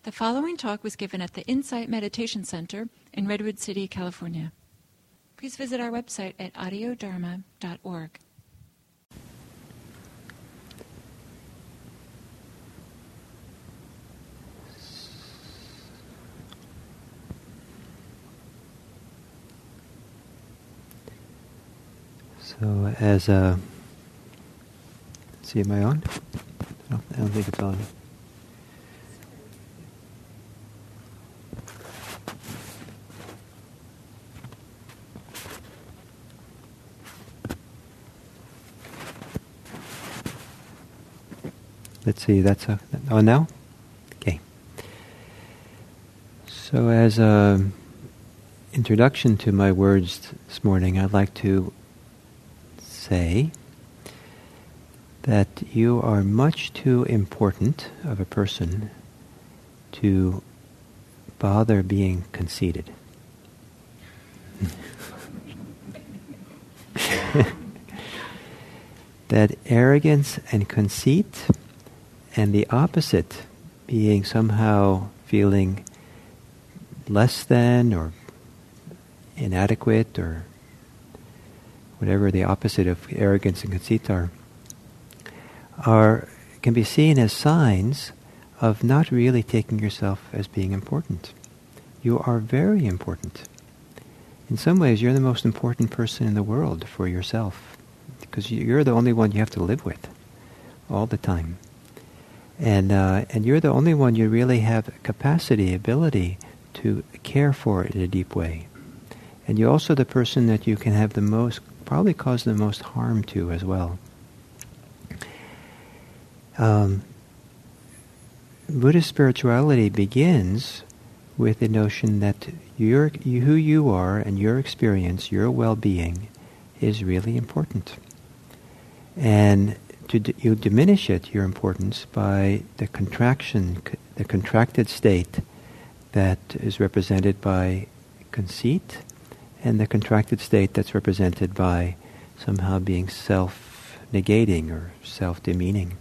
The following talk was given at the Insight Meditation Center in Redwood City, California. Please visit our website at audiodharma.org. So see, am I on? No, I don't think it's on. Let's see, that's on now? Okay. So as an introduction to my words this morning, I'd like to say that you are much too important of a person to bother being conceited. That arrogance and conceit and the opposite, being somehow feeling less than or inadequate or whatever the opposite of arrogance and conceit can be seen as signs of not really taking yourself as being important. You are very important. In some ways, you're the most important person in the world for yourself, because you're the only one you have to live with all the time. And you're the only one you really have capacity, ability to care for in a deep way. And you're also the person that you can have the most, probably cause the most harm to as well. Buddhist spirituality begins with the notion that who you are and your experience, your well-being, is really important. And you diminish your importance by the contracted state that is represented by conceit, and the contracted state that's represented by somehow being self-negating or self-demeaning.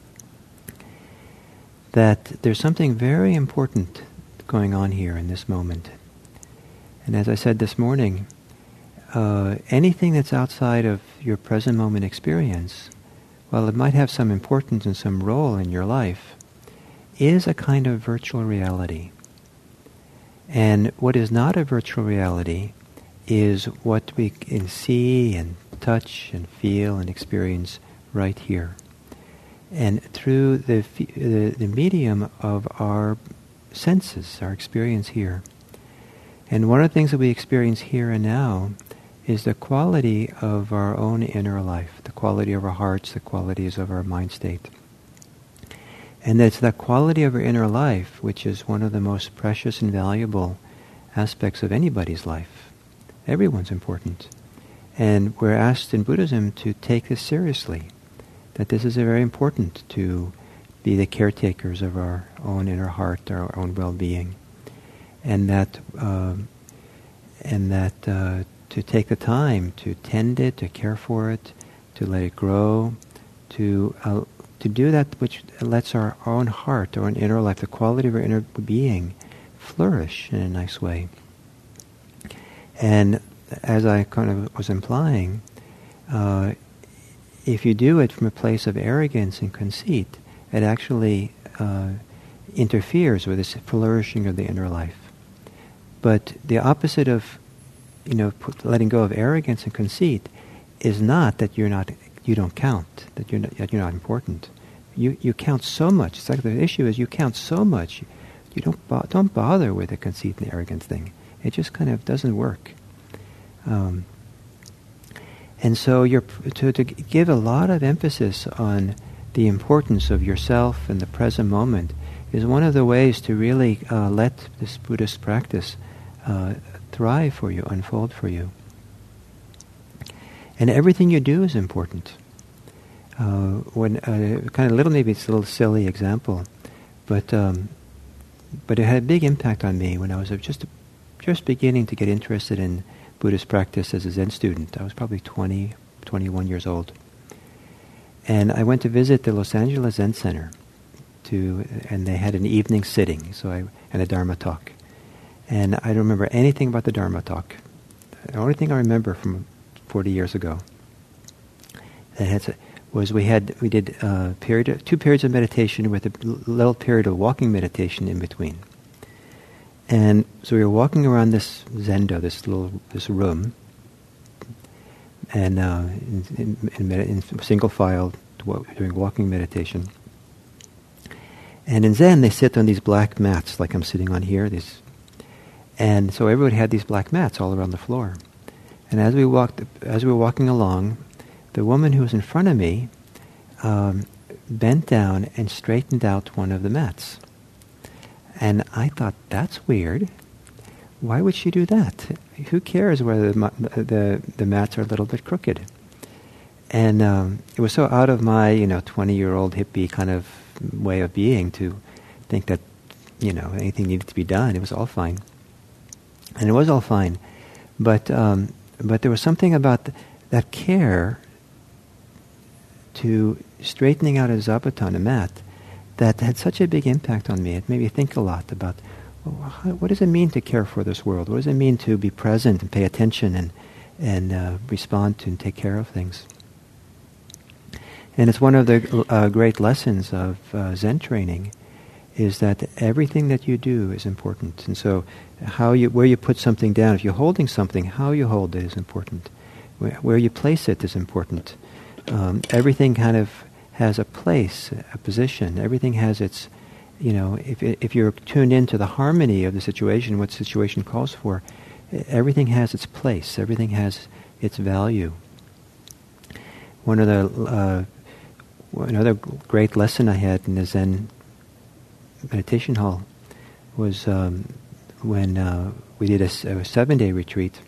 That there's something very important going on here in this moment. And as I said this morning, anything that's outside of your present moment experience, while it might have some importance and some role in your life, is a kind of virtual reality. And what is not a virtual reality is what we can see and touch and feel and experience right here. And through the medium of our senses, our experience here. And one of the things that we experience here and now is the quality of our own inner life, the quality of our hearts, the qualities of our mind state. And it's that quality of our inner life which is one of the most precious and valuable aspects of anybody's life. Everyone's important. And we're asked in Buddhism to take this seriously, that this is very important to be the caretakers of our own inner heart, our own well-being, and that to take the time to tend it, to care for it, to let it grow, to do that which lets our own heart, our own inner life, the quality of our inner being, flourish in a nice way. And as I kind of was implying, if you do it from a place of arrogance and conceit, it actually interferes with this flourishing of the inner life. But the opposite of, letting go of arrogance and conceit is not that you don't count, that you're not important. You count so much. It's like the issue is you count so much. You don't bother with the conceit and the arrogance thing. It just kind of doesn't work. And so to give a lot of emphasis on the importance of yourself and the present moment is one of the ways to really let this Buddhist practice thrive for you, unfold for you. And everything you do is important. Maybe it's a little silly example, but it had a big impact on me when I was just beginning to get interested in Buddhist practice as a Zen student. I was probably 20, 21 years old. And I went to visit the Los Angeles Zen Center and they had an evening sitting, and a Dharma talk. And I don't remember anything about the Dharma talk. The only thing I remember from 40 years ago was we did 2 periods of meditation with a little period of walking meditation in between. And so we were walking around this zendo, this room, and in single file doing walking meditation. And in Zen, they sit on these black mats, like I'm sitting on here. And so everybody had these black mats all around the floor. And as we were walking along, the woman who was in front of me bent down and straightened out one of the mats. And I thought, that's weird. Why would she do that? Who cares whether the mats are a little bit crooked? And it was so out of my 20-year-old hippie kind of way of being to think that anything needed to be done. It was all fine, and it was all fine. But there was something about that care to straightening out a zabuton, a mat, that had such a big impact on me. It made me think a lot about, what does it mean to care for this world? What does it mean to be present and pay attention and respond to and take care of things? And it's one of the great lessons of Zen training, is that everything that you do is important. And so where you put something down, if you're holding something, how you hold it is important. Where you place it is important. Everything kind of has a place, a position. Everything has its, if you're tuned into the harmony of the situation, what the situation calls for, everything has its place. Everything has its value. Another great lesson I had in the Zen meditation hall was when we did a 7-day retreat.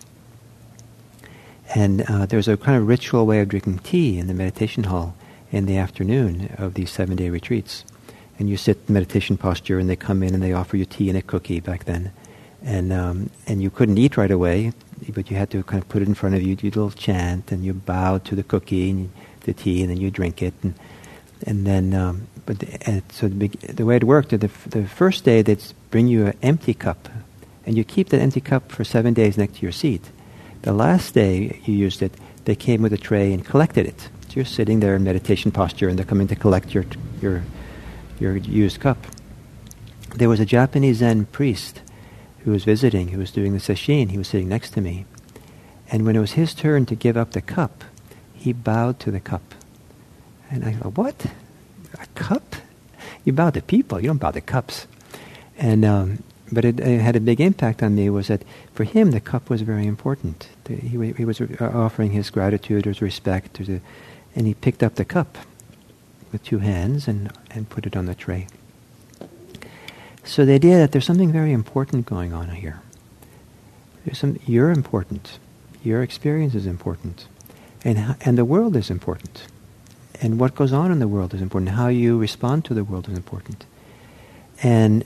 And there was a kind of ritual way of drinking tea in the meditation hall in the afternoon of these 7-day retreats. And you sit in meditation posture, and they come in and they offer you tea and a cookie back then. And you couldn't eat right away, but you had to kind of put it in front of you, do a little chant, and you bow to the cookie and the tea, and then you drink it. And then, so the way it worked, the first day they'd bring you an empty cup, and you keep that empty cup for 7 days next to your seat. The last day you used it, they came with a tray and collected it. So you're sitting there in meditation posture, and they're coming to collect your used cup. There was a Japanese Zen priest who was visiting, who was doing the sesshin. He was sitting next to me. And when it was his turn to give up the cup, he bowed to the cup. And I thought, what? A cup? You bow to people, you don't bow to cups. And but it had a big impact on me, was that for him the cup was very important. He was offering his gratitude or his respect, and he picked up the cup with 2 hands and put it on the tray. So the idea that there's something very important going on here. You're important. Your experience is important. And the world is important. And what goes on in the world is important. How you respond to the world is important. And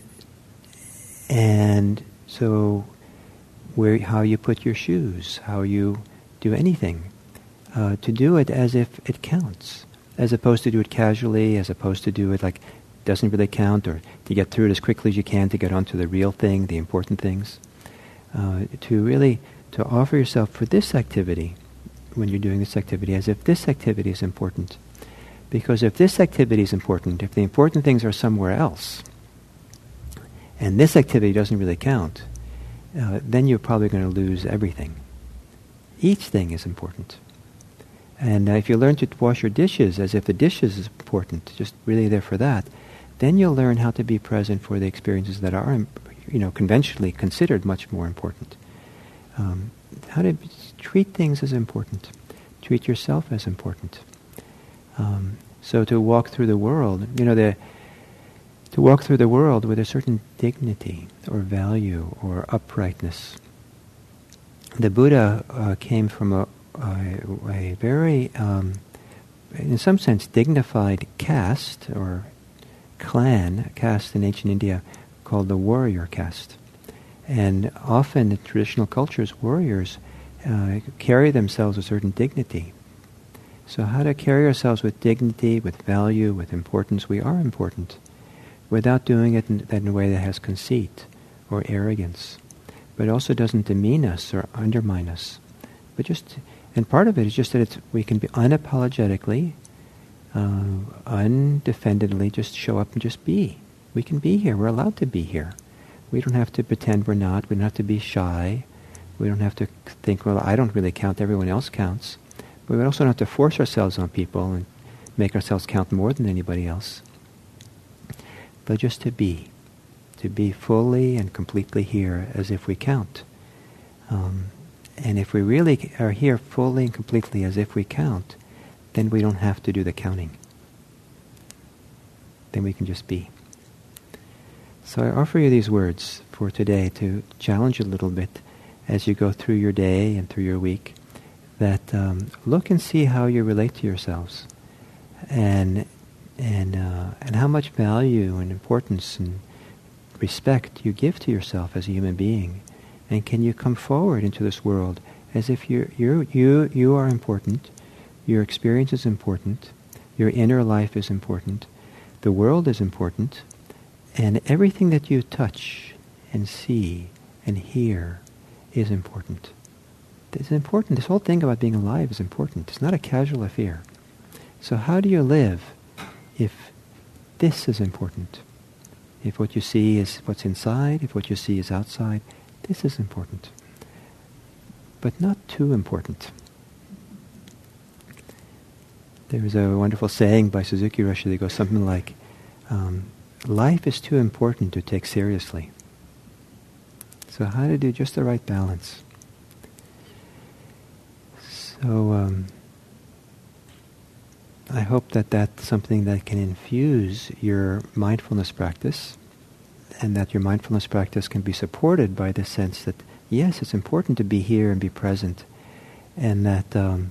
so how you put your shoes, how you do anything, to do it as if it counts, as opposed to do it casually, as opposed to do it like doesn't really count, or to get through it as quickly as you can to get onto the real thing, the important things. To offer yourself for this activity, when you're doing this activity, as if this activity is important. Because if this activity is important, if the important things are somewhere else, and this activity doesn't really count, then you're probably going to lose everything. Each thing is important. And if you learn to wash your dishes as if the dishes is important, just really there for that, then you'll learn how to be present for the experiences that are, conventionally considered much more important. How to treat things as important. Treat yourself as important. So to walk through the world, to walk through the world with a certain dignity or value or uprightness. The Buddha came from a very, in some sense, dignified caste or clan, caste in ancient India called the warrior caste. And often in traditional cultures, warriors carry themselves with a certain dignity. So how to carry ourselves with dignity, with value, with importance. We are important. without doing it in a way that has conceit or arrogance. But it also doesn't demean us or undermine us. But and part of it is just that we can be unapologetically, undefendedly just show up and just be. We can be here. We're allowed to be here. We don't have to pretend we're not. We don't have to be shy. We don't have to think, well, I don't really count, everyone else counts. But we also don't have to force ourselves on people and make ourselves count more than anybody else. But just to be fully and completely here as if we count. And if we really are here fully and completely as if we count, then we don't have to do the counting. Then we can just be. So I offer you these words for today to challenge you a little bit as you go through your day and through your week, that look and see how you relate to yourselves, and how much value and importance and respect you give to yourself as a human being, and can you come forward into this world as if you are important, your experience is important, your inner life is important, the world is important, and everything that you touch and see and hear is important. It's important. This whole thing about being alive is important. It's not a casual affair. So how do you live if this is important? If what you see is what's inside, if what you see is outside, this is important. But not too important. There is a wonderful saying by Suzuki Roshi that goes something like, life is too important to take seriously. So how to do just the right balance. So I hope that that's something that can infuse your mindfulness practice, and that your mindfulness practice can be supported by the sense that, yes, it's important to be here and be present, and that the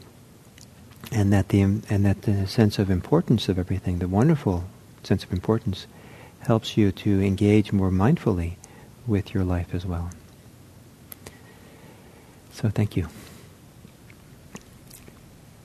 sense of importance of everything, the wonderful sense of importance, helps you to engage more mindfully with your life as well. So thank you.